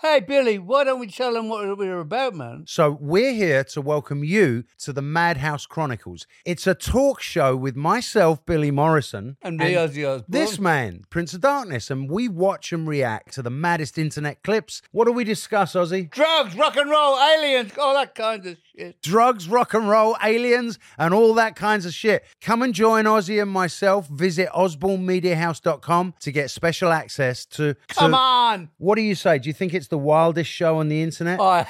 Hey, Billy, why don't we tell them what we're about, man? So we're here to welcome you to the Madhouse Chronicles. It's a talk show with myself, Billy Morrison, And me, Ozzy Osbourne. this man, Prince of Darkness, and we watch and react to the maddest internet clips. What do we discuss, Ozzy? Drugs, rock and roll, aliens, all that kind of shit. Drugs, rock and roll, aliens, and all that kinds of shit. Come and join Ozzy and myself. Visit osbornemediahouse.com to get special access to... Come on! What do you say? Do you think it's the wildest show on the internet? Oh,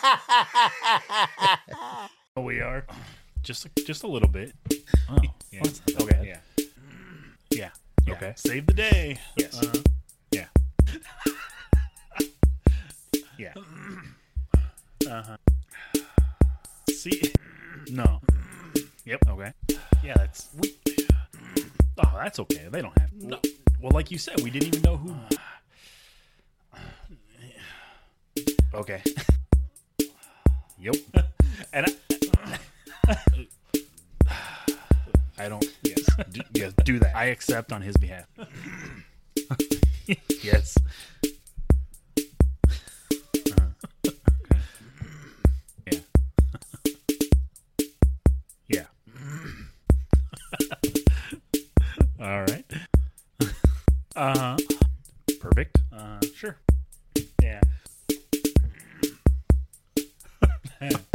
We are just a little bit. Oh, yeah. Okay. Yeah. Okay. Save the day. Yes. Yeah. Yeah. See. No. Yep. Okay. Yeah. That's okay. They don't have. No. Well, like you said, we didn't even know who. Okay. Yep. And I don't. Yes. Do that. I accept on his behalf. Yes. Okay. Yeah. Yeah. All right. Perfect. Sure. Yeah.